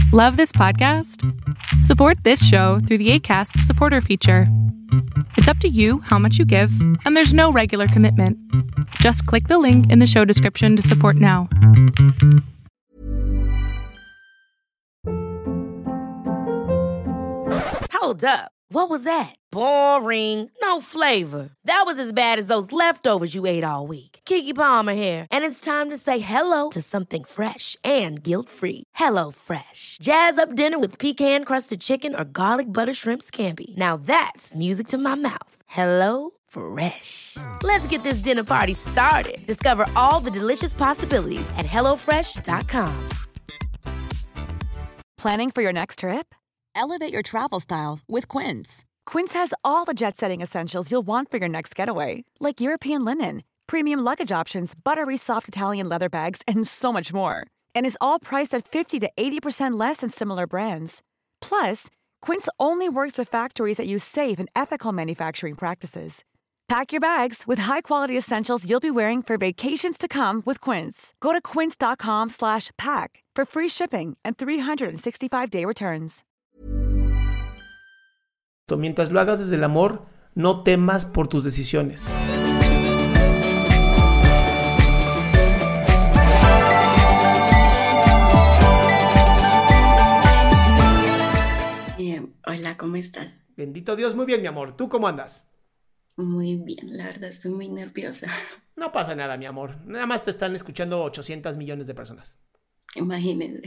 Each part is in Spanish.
Love this podcast? Support this show through the Acast supporter feature. It's up to you how much you give, and there's no regular commitment. Just click the link in the show description to support now. Hold up. What was that? Boring. No flavor. That was as bad as those leftovers you ate all week. Keke Palmer here, and it's time to say hello to something fresh and guilt-free. Hello Fresh. Jazz up dinner with pecan-crusted chicken or garlic butter shrimp scampi. Now that's music to my mouth. Hello Fresh. Let's get this dinner party started. Discover all the delicious possibilities at hellofresh.com. Planning for your next trip? Elevate your travel style with Quince. Quince has all the jet-setting essentials you'll want for your next getaway, like European linen, premium luggage options, buttery soft Italian leather bags, and so much more. And is all priced at 50 to 80% less than similar brands. Plus, Quince only works with factories that use safe and ethical manufacturing practices. Pack your bags with high-quality essentials you'll be wearing for vacations to come with Quince. Go to quince.com/pack for free shipping and 365-day returns. Mientras lo hagas desde el amor, no temas por tus decisiones. Hola, ¿cómo estás? Bendito Dios, muy bien, mi amor. ¿Tú cómo andas? Muy bien, la verdad estoy muy nerviosa. No pasa nada, mi amor. Nada más te están escuchando 800 millones de personas. Imagínense.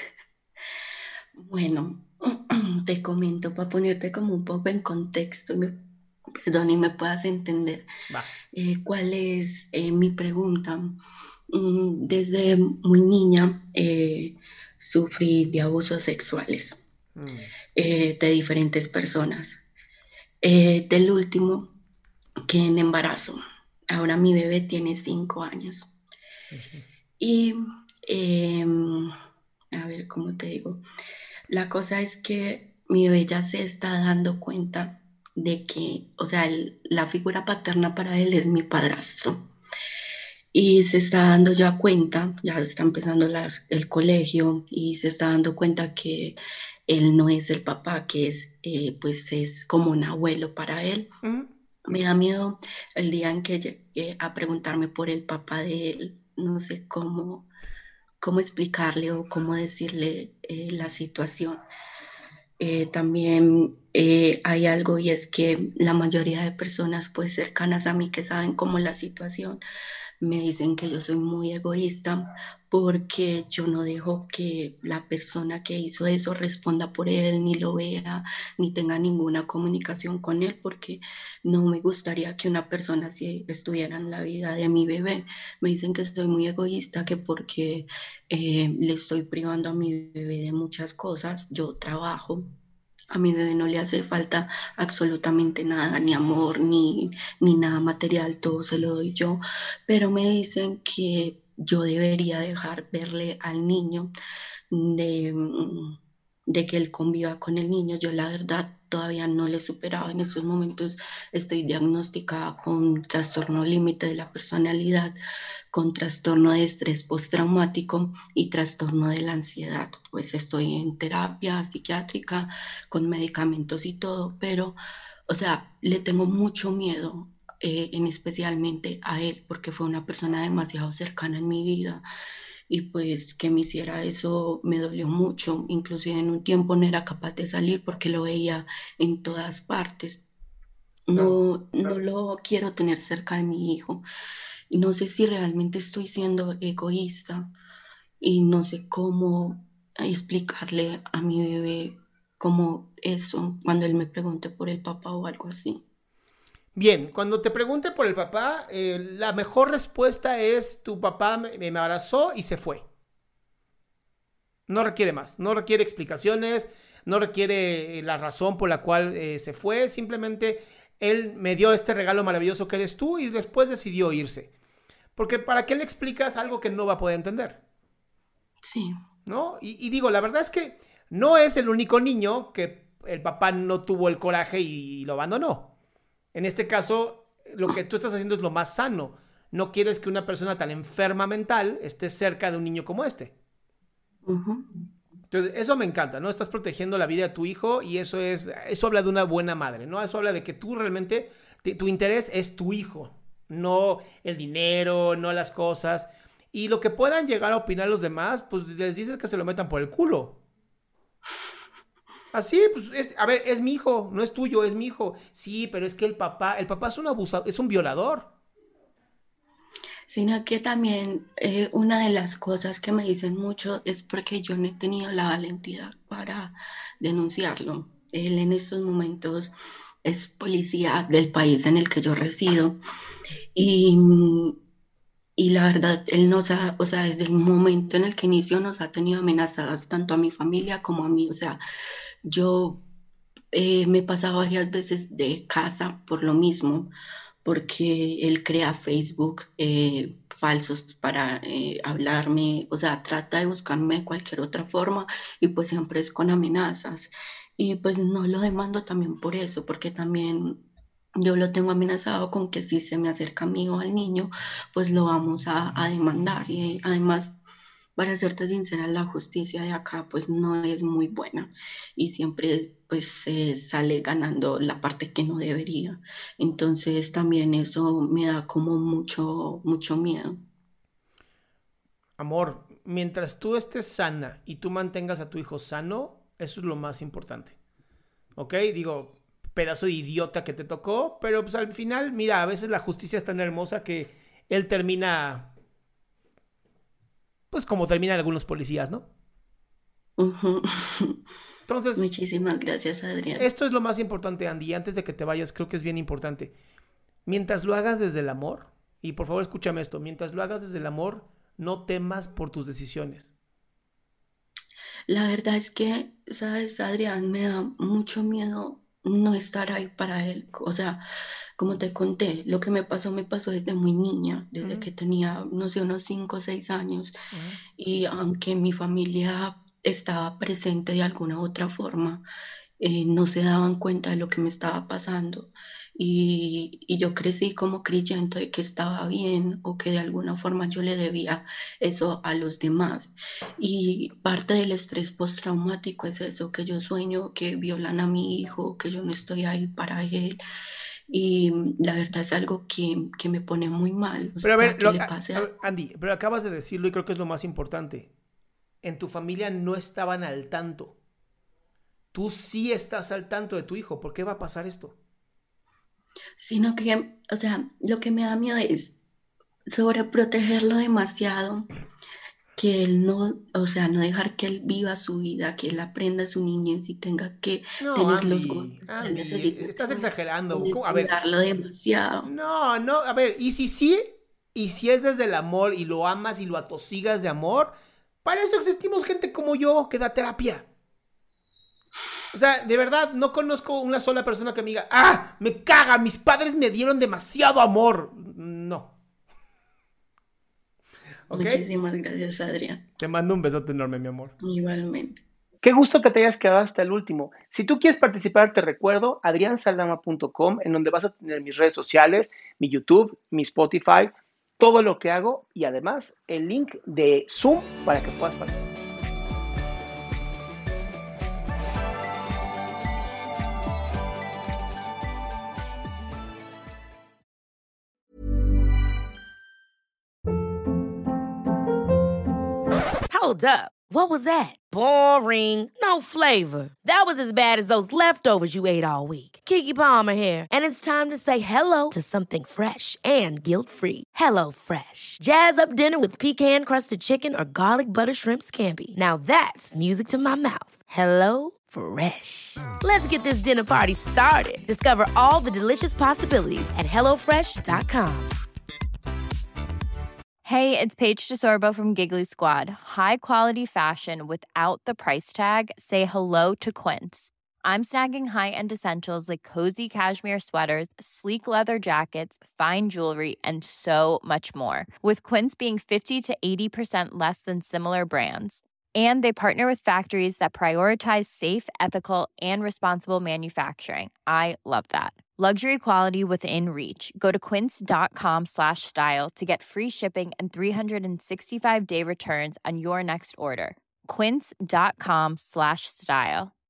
Bueno, te comento para ponerte como un poco en contexto y me puedas entender. ¿Cuál es mi pregunta? Desde muy niña sufrí de abusos sexuales de diferentes personas. Del último, que en embarazo. Ahora mi bebé tiene 5 años. Y, a ver, ¿cómo te digo? La cosa es que mi bebé ya se está dando cuenta de que, o sea, la figura paterna para él es mi padrastro. Y se está dando ya cuenta, ya está empezando el colegio y se está dando cuenta que él no es el papá, que es, pues es como un abuelo para él. Me da miedo el día en que llegue a preguntarme por el papá de él. No sé cómo explicarle o cómo decirle la situación. También hay algo, y es que la mayoría de personas pues cercanas a mí que saben cómo la situación me dicen que yo soy muy egoísta porque yo no dejo que la persona que hizo eso responda por él, ni lo vea, ni tenga ninguna comunicación con él, porque no me gustaría que una persona así estuviera en la vida de mi bebé. Me dicen que soy muy egoísta, que porque le estoy privando a mi bebé de muchas cosas. Yo trabajo. A mi bebé no le hace falta absolutamente nada, ni amor, ni nada material, todo se lo doy yo. Pero me dicen que yo debería dejar verle al niño, de que él conviva con el niño. Yo la verdad todavía no lo he superado. En estos momentos estoy diagnosticada con trastorno límite de la personalidad, con trastorno de estrés postraumático y trastorno de la ansiedad. Pues estoy en terapia psiquiátrica con medicamentos y todo, pero, o sea, le tengo mucho miedo, en especialmente a él, porque fue una persona demasiado cercana en mi vida. Y pues que me hiciera eso me dolió mucho. Inclusive en un tiempo no era capaz de salir porque lo veía en todas partes. No lo quiero tener cerca de mi hijo. Y no sé si realmente estoy siendo egoísta y no sé cómo explicarle a mi bebé como eso cuando él me pregunte por el papá o algo así. Bien, cuando te pregunte por el papá, la mejor respuesta es: tu papá me abrazó y se fue. No requiere más, no requiere explicaciones, no requiere la razón por la cual se fue. Simplemente él me dio este regalo maravilloso que eres tú y después decidió irse. Porque ¿para qué le explicas algo que no va a poder entender? Sí. ¿No? Y digo, la verdad es que no es el único niño que el papá no tuvo el coraje y lo abandonó. En este caso, lo que tú estás haciendo es lo más sano. No quieres que una persona tan enferma mental esté cerca de un niño como este. Uh-huh. Entonces, eso me encanta, ¿no? Estás protegiendo la vida de tu hijo y eso habla de una buena madre, ¿no? Eso habla de que tú realmente, tu interés es tu hijo, no el dinero, no las cosas. Y lo que puedan llegar a opinar los demás, pues les dices que se lo metan por el culo. Así, pues, es mi hijo, no es tuyo, es mi hijo. Sí, pero es que el papá es un abusador, es un violador. Sino que también una de las cosas que me dicen mucho es porque yo no he tenido la valentía para denunciarlo. Él en estos momentos es policía del país en el que yo resido y, y la verdad, él o sea, desde el momento en el que inició nos ha tenido amenazadas tanto a mi familia como a mí. O sea, yo me he pasado varias veces de casa por lo mismo, porque él crea Facebook falsos para hablarme, o sea, trata de buscarme de cualquier otra forma y pues siempre es con amenazas. Y pues no lo demando también por eso, porque también yo lo tengo amenazado con que si se me acerca a mí o al niño, pues lo vamos a demandar. Y además, para serte sincera, la justicia de acá pues no es muy buena y siempre pues se sale ganando la parte que no debería. Entonces también eso me da como mucho miedo. Amor, mientras tú estés sana y tú mantengas a tu hijo sano, eso es lo más importante. ¿Ok? Digo, pedazo de idiota que te tocó, pero pues al final, mira, a veces la justicia es tan hermosa que él termina, pues como terminan algunos policías, ¿no? Ujú. Entonces, Muchísimas gracias, Adrián. esto es lo más importante, Andy, y antes de que te vayas, creo que es bien importante. Mientras lo hagas desde el amor, y por favor escúchame esto, mientras lo hagas desde el amor, no temas por tus decisiones. La verdad es que, ¿sabes, Adrián? Me da mucho miedo no estar ahí para él. O sea, como te conté, lo que me pasó desde muy niña, desde que tenía, no sé, unos 5 o 6 años. Y aunque mi familia estaba presente de alguna u otra forma, no se daban cuenta de lo que me estaba pasando. Y yo crecí como creyendo de que estaba bien o que de alguna forma yo le debía eso a los demás. Y parte del estrés postraumático es eso, que yo sueño que violan a mi hijo, que yo no estoy ahí para él. Y la verdad es algo que me pone muy mal. O Pero a sea, ver, que le pase a... Andy, pero acabas de decirlo y creo que es lo más importante. En tu familia no estaban al tanto. Tú sí estás al tanto de tu hijo. ¿Por qué va a pasar esto? Sino que, o sea, lo que me da miedo es sobreprotegerlo demasiado, que él no, o sea, no dejar que él viva su vida, que él aprenda su niñez y tenga que No, tener los golpes Andy, que él necesita. estás exagerando. A ver, Cuidarlo demasiado. no, a ver, y si sí, y si es desde el amor y lo amas y lo atosigas de amor, para eso existimos gente como yo que da terapia. O sea, de verdad, no conozco una sola persona que me diga, me caga, mis padres me dieron demasiado amor. No. ¿Okay? Muchísimas gracias, Adrián. Te mando un besote enorme, mi amor. Igualmente. Qué gusto que te hayas quedado hasta el último. Si tú quieres participar, te recuerdo adriansaldama.com, en donde vas a tener mis redes sociales, mi YouTube, mi Spotify, todo lo que hago y además el link de Zoom para que puedas participar. Hold up. What was that? Boring. No flavor. That was as bad as those leftovers you ate all week. Keke Palmer here, and it's time to say hello to something fresh and guilt-free. Hello Fresh. Jazz up dinner with pecan-crusted chicken or garlic butter shrimp scampi. Now that's music to my mouth. Hello Fresh. Let's get this dinner party started. Discover all the delicious possibilities at hellofresh.com. Hey, it's Paige DeSorbo from Giggly Squad. High quality fashion without the price tag. Say hello to Quince. I'm snagging high-end essentials like cozy cashmere sweaters, sleek leather jackets, fine jewelry, and so much more. With Quince being 50 to 80% less than similar brands. And they partner with factories that prioritize safe, ethical, and responsible manufacturing. I love that. Luxury quality within reach. Go to quince.com/style to get free shipping and 365-day returns on your next order. quince.com/style.